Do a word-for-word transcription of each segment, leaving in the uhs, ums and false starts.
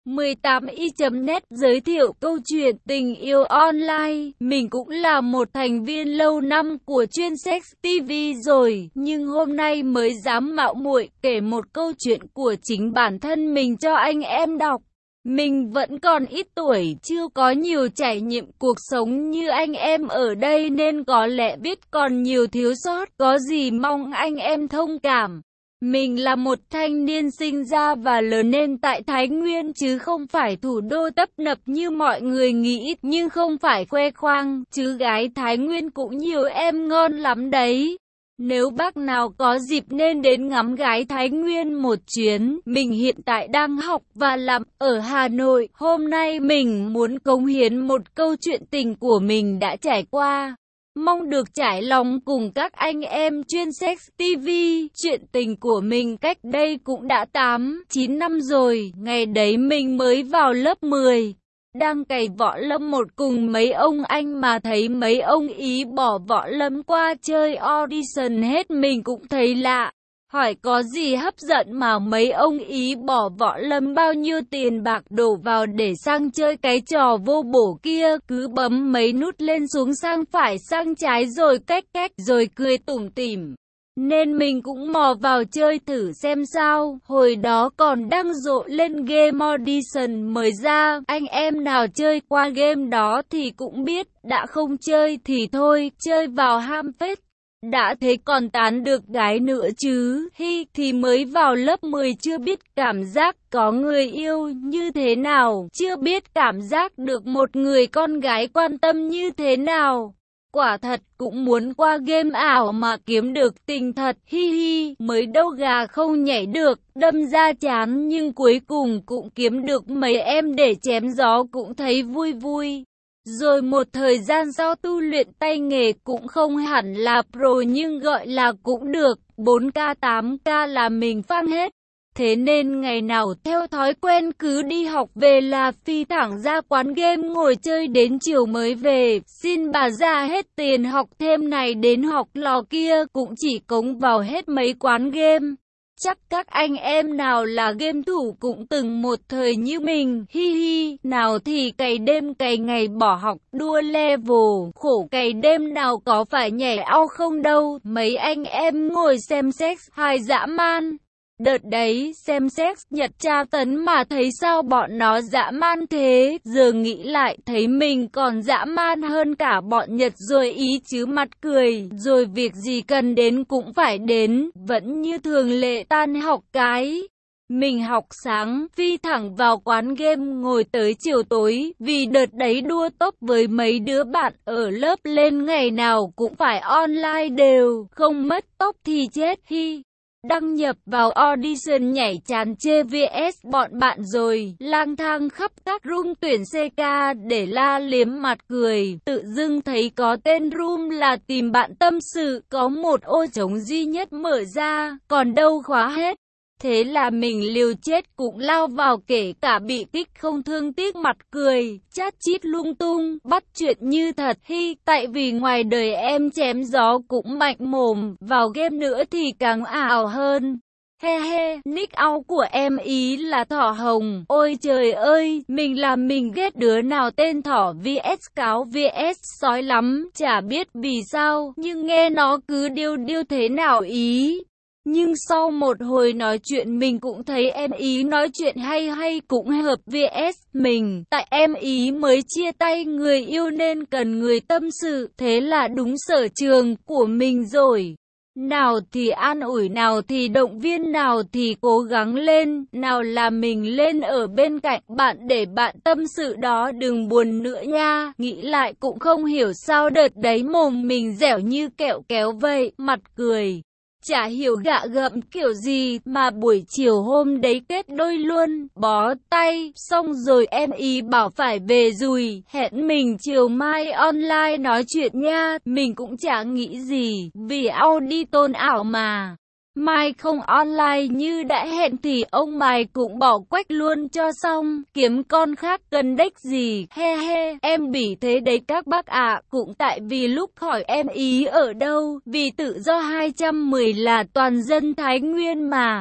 mười tám y chấm net giới thiệu câu chuyện tình yêu online. Mình cũng là một thành viên lâu năm của chuyên Sex ti vi rồi, nhưng hôm nay mới dám mạo muội kể một câu chuyện của chính bản thân mình cho anh em đọc. Mình vẫn còn ít tuổi, chưa có nhiều trải nghiệm cuộc sống như anh em ở đây nên có lẽ biết còn nhiều thiếu sót, có gì mong anh em thông cảm. Mình là một thanh niên sinh ra và lớn lên tại Thái Nguyên chứ không phải thủ đô tấp nập như mọi người nghĩ, nhưng không phải khoe khoang, chứ gái Thái Nguyên cũng nhiều em ngon lắm đấy. Nếu bác nào có dịp nên đến ngắm gái Thái Nguyên một chuyến. Mình hiện tại đang học và làm ở Hà Nội. Hôm nay mình muốn cống hiến một câu chuyện tình của mình đã trải qua. Mong được trải lòng cùng các anh em chuyên Sex ti vi. Chuyện tình của mình cách đây cũng đã tám, chín năm rồi. Ngày đấy mình mới vào lớp mười. Đang cày võ lâm một cùng mấy ông anh mà thấy mấy ông ý bỏ võ lâm qua chơi audition hết, mình cũng thấy lạ. Hỏi có gì hấp dẫn mà mấy ông ý bỏ võ lâm bao nhiêu tiền bạc đổ vào để sang chơi cái trò vô bổ kia, cứ bấm mấy nút lên xuống sang phải sang trái rồi cách cách rồi cười tủm tỉm. Nên mình cũng mò vào chơi thử xem sao. Hồi đó còn đang rộ lên game audition mới ra. Anh em nào chơi qua game đó thì cũng biết, đã không chơi thì thôi, chơi vào ham phết. Đã thế còn tán được gái nữa chứ, hi, thì mới vào lớp mười chưa biết cảm giác có người yêu như thế nào, chưa biết cảm giác được một người con gái quan tâm như thế nào. Quả thật cũng muốn qua game ảo mà kiếm được tình thật, hi hi, mới đâu gà không nhảy được, đâm ra chán nhưng cuối cùng cũng kiếm được mấy em để chém gió cũng thấy vui vui. Rồi một thời gian sau tu luyện tay nghề cũng không hẳn là pro nhưng gọi là cũng được, bốn ca tám ca là mình phang hết. Thế nên ngày nào theo thói quen cứ đi học về là phi thẳng ra quán game ngồi chơi đến chiều mới về, xin bà ra hết tiền học thêm này đến học lò kia cũng chỉ cống vào hết mấy quán game. Chắc các anh em nào là game thủ cũng từng một thời như mình, hi hi, nào thì cày đêm cày ngày bỏ học đua level, khổ cày đêm nào có phải nhảy ao không đâu, mấy anh em ngồi xem sex hai dã man. Đợt đấy xem sex Nhật tra tấn mà thấy sao bọn nó dã man thế, giờ nghĩ lại thấy mình còn dã man hơn cả bọn Nhật rồi ý chứ mặt cười, rồi việc gì cần đến cũng phải đến, vẫn như thường lệ tan học cái. Mình học sáng, phi thẳng vào quán game ngồi tới chiều tối, vì đợt đấy đua top với mấy đứa bạn ở lớp lên ngày nào cũng phải online đều, không mất top thì chết hi. Đăng nhập vào audition nhảy chán chê vs bọn bạn rồi, lang thang khắp các room tuyển xê ca để la liếm mặt cười, tự dưng thấy có tên room là tìm bạn tâm sự, có một ô trống duy nhất mở ra, còn đâu khóa hết. Thế là mình liều chết cũng lao vào kể cả bị kích không thương tiếc mặt cười, chát chít lung tung, bắt chuyện như thật hi, tại vì ngoài đời em chém gió cũng mạnh mồm, vào game nữa thì càng ảo hơn. He he, nick out của em ý là Thỏ Hồng, ôi trời ơi, mình là mình ghét đứa nào tên Thỏ vs Cáo vs Sói lắm, chả biết vì sao, nhưng nghe nó cứ điêu điêu thế nào ý. Nhưng sau một hồi nói chuyện mình cũng thấy em ý nói chuyện hay hay cũng hợp vs mình, tại em ý mới chia tay người yêu nên cần người tâm sự, thế là đúng sở trường của mình rồi. Nào thì an ủi, nào thì động viên, nào thì cố gắng lên, nào là mình lên ở bên cạnh bạn để bạn tâm sự đó đừng buồn nữa nha. Nghĩ lại cũng không hiểu sao đợt đấy mồm mình dẻo như kẹo kéo vậy, mặt cười. Chả hiểu gạ gậm kiểu gì mà buổi chiều hôm đấy kết đôi luôn, bó tay, xong rồi em ý bảo phải về rồi, hẹn mình chiều mai online nói chuyện nha, mình cũng chả nghĩ gì, vì audition ảo mà. Mai không online như đã hẹn thì ông mày cũng bỏ quách luôn cho xong, kiếm con khác cần đếch gì, he he, em bỉ thế đấy các bác ạ, cũng tại vì lúc hỏi em ý ở đâu, vì tự do hai trăm mười là toàn dân Thái Nguyên mà.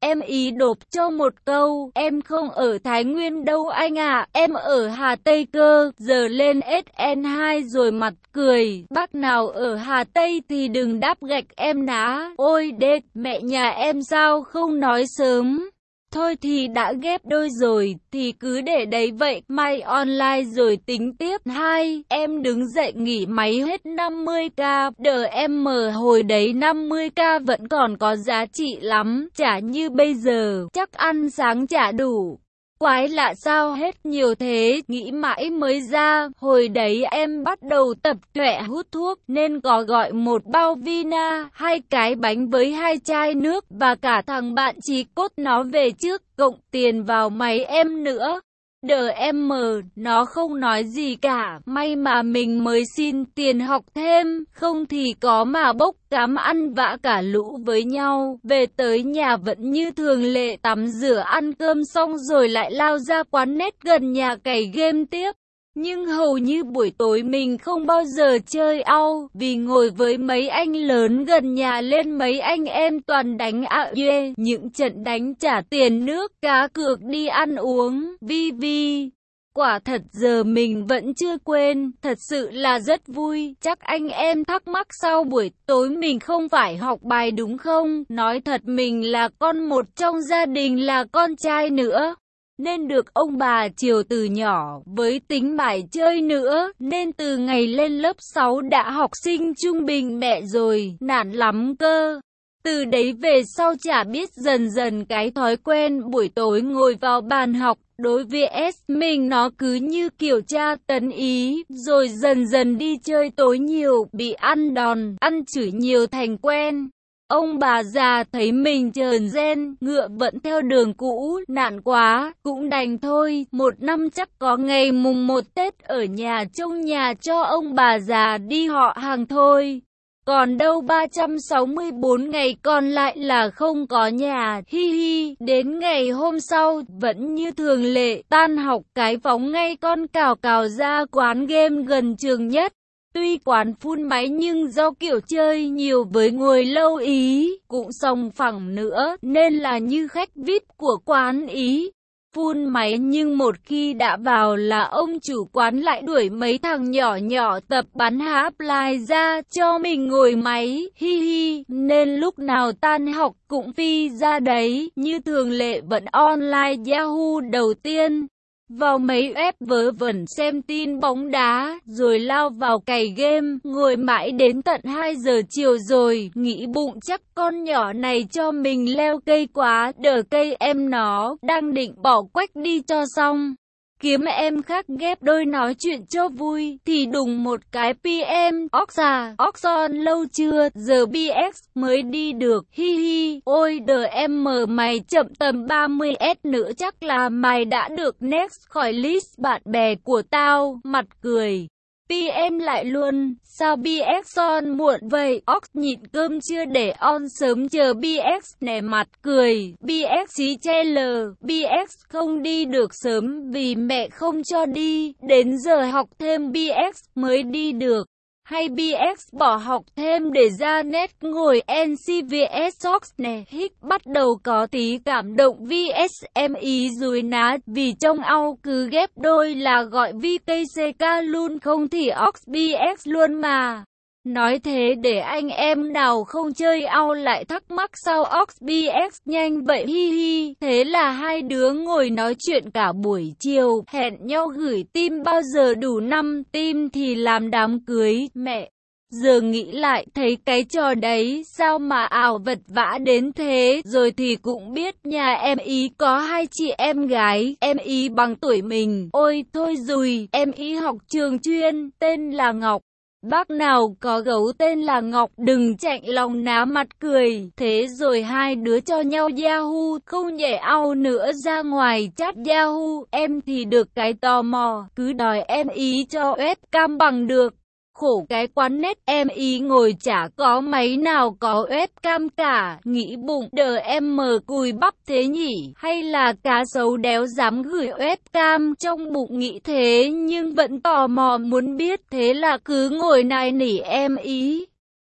Em ý đột cho một câu, em không ở Thái Nguyên đâu anh ạ, em ở Hà Tây cơ, giờ lên ét en hai rồi mặt cười, bác nào ở Hà Tây thì đừng đáp gạch em ná, ôi đệt, mẹ nhà em sao không nói sớm. Thôi thì đã ghép đôi rồi, thì cứ để đấy vậy, mai online rồi tính tiếp. Hai, em đứng dậy nghỉ máy hết năm mươi k, đợi em mở hồi đấy năm mươi k vẫn còn có giá trị lắm, chả như bây giờ, chắc ăn sáng chả đủ. Quái lạ sao hết nhiều thế, nghĩ mãi mới ra, hồi đấy em bắt đầu tập tuệ hút thuốc, nên có gọi một bao Vina, hai cái bánh với hai chai nước, và cả thằng bạn Chí Cốt nó về trước, cộng tiền vào máy em nữa. Đờ em mờ, nó không nói gì cả, may mà mình mới xin tiền học thêm, không thì có mà bốc cám ăn vạ cả lũ với nhau. Về tới nhà vẫn như thường lệ, tắm rửa ăn cơm xong rồi lại lao ra quán net gần nhà cày game tiếp. Nhưng hầu như buổi tối mình không bao giờ chơi ao, vì ngồi với mấy anh lớn gần nhà lên mấy anh em toàn đánh ạ yuê, những trận đánh trả tiền nước, cá cược đi ăn uống, vi vi. Quả thật giờ mình vẫn chưa quên, thật sự là rất vui, chắc anh em thắc mắc sau buổi tối mình không phải học bài đúng không? Nói thật mình là con một trong gia đình là con trai nữa. Nên được ông bà chiều từ nhỏ, với tính mải chơi nữa, nên từ ngày lên lớp sáu đã học sinh trung bình mẹ rồi, nản lắm cơ. Từ đấy về sau chả biết dần dần cái thói quen buổi tối ngồi vào bàn học, đối với S mình nó cứ như kiểu tra tấn ý, rồi dần dần đi chơi tối nhiều, bị ăn đòn, ăn chửi nhiều thành quen. Ông bà già thấy mình trờn ren, ngựa vẫn theo đường cũ, nản quá, cũng đành thôi, một năm chắc có ngày mùng một Tết ở nhà trông nhà cho ông bà già đi họ hàng thôi. Còn đâu ba trăm sáu mươi bốn ngày còn lại là không có nhà, hi hi, đến ngày hôm sau, vẫn như thường lệ, tan học cái phóng ngay con cào cào ra quán game gần trường nhất. Tuy quán phun máy nhưng do kiểu chơi nhiều với ngồi lâu ý, cũng sòng phẳng nữa, nên là như khách vi ai pi của quán ý. Phun máy nhưng một khi đã vào là ông chủ quán lại đuổi mấy thằng nhỏ nhỏ tập bắn Half-Life ra cho mình ngồi máy, hi hi, nên lúc nào tan học cũng phi ra đấy, như thường lệ vẫn online Yahoo đầu tiên. Vào mấy web vớ vẩn xem tin bóng đá, rồi lao vào cày game, ngồi mãi đến tận hai giờ chiều rồi, nghĩ bụng chắc con nhỏ này cho mình leo cây quá, đờ cây em nó, đang định bỏ quách đi cho xong. Kiếm em khác ghép đôi nói chuyện cho vui, thì đùng một cái pê em, Oxa, Oxon lâu chưa, giờ bê ích mới đi được, hi hi, ôi đờ em mờ mày chậm tầm ba mươi S nữa chắc là mày đã được next khỏi list bạn bè của tao, mặt cười. pê em lại luôn, sao bê ích on muộn vậy, Ox nhịn cơm chưa để on sớm chờ bê ích nẻ mặt cười, bê ích xí che lờ, bê ích không đi được sớm vì mẹ không cho đi, đến giờ học thêm bê ích mới đi được. Hay bê ích bỏ học thêm để ra net ngồi en xê vê ét Sox nè, hích bắt đầu có tí cảm động vê ét em ý rồi ná, vì trong ao cứ ghép đôi là gọi vê ca xê ca luôn không thì Ox bê ích luôn mà. Nói thế để anh em nào không chơi ao lại thắc mắc sao Ox bê ích nhanh vậy hi hi. Thế là hai đứa ngồi nói chuyện cả buổi chiều, hẹn nhau gửi tim bao giờ đủ năm tim thì làm đám cưới, mẹ. Giờ nghĩ lại thấy cái trò đấy sao mà ảo vật vã đến thế, rồi thì cũng biết nhà em ý có hai chị em gái, em ý bằng tuổi mình, ôi thôi rồi, em ý học trường chuyên, tên là Ngọc. Bác nào có gấu tên là Ngọc đừng chạnh lòng ná mặt cười. Thế rồi hai đứa cho nhau Yahoo, không nhảy ao nữa ra ngoài chat Yahoo. Em thì được cái tò mò, cứ đòi em ý cho webcam bằng được. Khổ cái quán net em ý ngồi chả có máy nào có webcam cả, nghĩ bụng đờ em mờ cùi bắp thế nhỉ, hay là cá sấu đéo dám gửi webcam, trong bụng nghĩ thế nhưng vẫn tò mò muốn biết, thế là cứ ngồi nài nỉ em ý.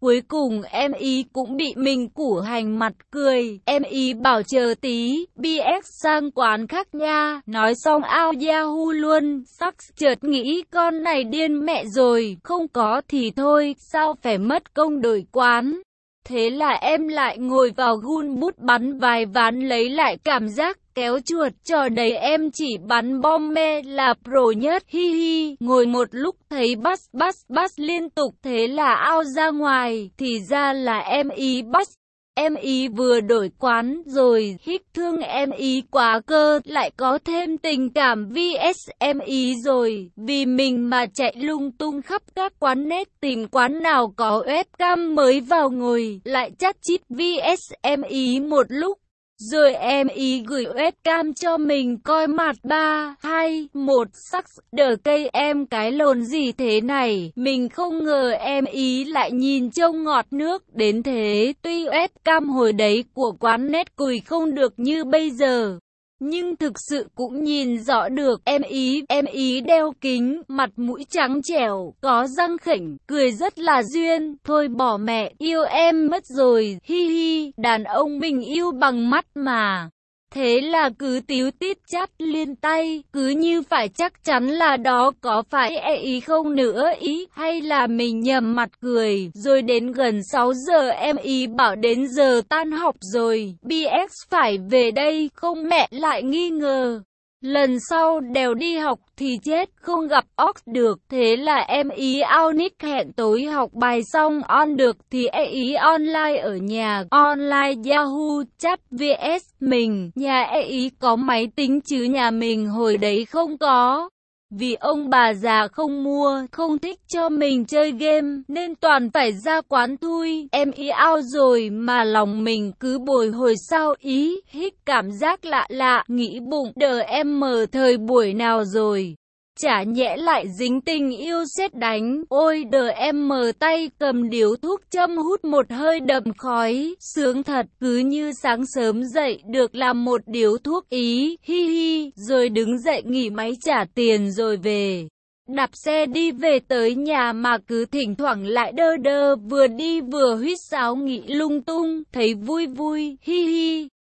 Cuối cùng em ý cũng bị mình củ hành mặt cười. Em ý bảo chờ tí, bê ét sang quán khác nha. Nói xong out Yahoo luôn. Sắc chợt nghĩ con này điên mẹ rồi. Không có thì thôi, sao phải mất công đổi quán. Thế là em lại ngồi vào gun bút bắn vài ván lấy lại cảm giác kéo chuột. Trò đấy em chỉ bắn bom me là pro nhất, hi hi. Ngồi một lúc thấy bus bus bus liên tục, thế là out ra ngoài. Thì ra là em ý bus. Em ý vừa đổi quán rồi, hít thương em ý quá cơ, lại có thêm tình cảm vs em ý rồi. Vì mình mà chạy lung tung khắp các quán net tìm quán nào có webcam mới vào ngồi, lại chát chít vs em ý một lúc. Rồi em ý gửi webcam cho mình coi mặt ba, hai, một sắc đờ cây em cái lồn gì thế này. Mình không ngờ em ý lại nhìn trông ngọt nước đến thế. Tuy webcam hồi đấy của quán net cùi không được như bây giờ, nhưng thực sự cũng nhìn rõ được. Em ý, em ý đeo kính, mặt mũi trắng trẻo, có răng khểnh, cười rất là duyên. Thôi bỏ mẹ, yêu em mất rồi, hi hi, đàn ông mình yêu bằng mắt mà. Thế là cứ tíu tít chát liên tay, cứ như phải chắc chắn là đó có phải e ý không nữa ý, hay là mình nhầm mặt cười. Rồi đến gần sáu giờ em ý bảo đến giờ tan học rồi, bê ét phải về đây, không mẹ lại nghi ngờ. Lần sau đều đi học thì chết, không gặp Ox được. Thế là em ý out nick hẹn tối học bài xong on được thì e ý online ở nhà. Online Yahoo chat vs mình. Nhà e ý có máy tính chứ nhà mình hồi đấy không có. Vì ông bà già không mua, không thích cho mình chơi game, nên toàn phải ra quán thui. Em ý out rồi mà lòng mình cứ bồi hồi sao ý, hít cảm giác lạ lạ, nghĩ bụng đờ em mờ thời buổi nào rồi. Chả nhẽ lại dính tình yêu sét đánh. Ôi đờ em mờ tay cầm điếu thuốc châm hút một hơi đậm khói. Sướng thật, cứ như sáng sớm dậy được làm một điếu thuốc ý, hi hi. Rồi đứng dậy nghỉ máy trả tiền rồi về. Đạp xe đi về tới nhà mà cứ thỉnh thoảng lại đơ đơ, vừa đi vừa huýt sáo nghĩ lung tung, thấy vui vui, hi hi.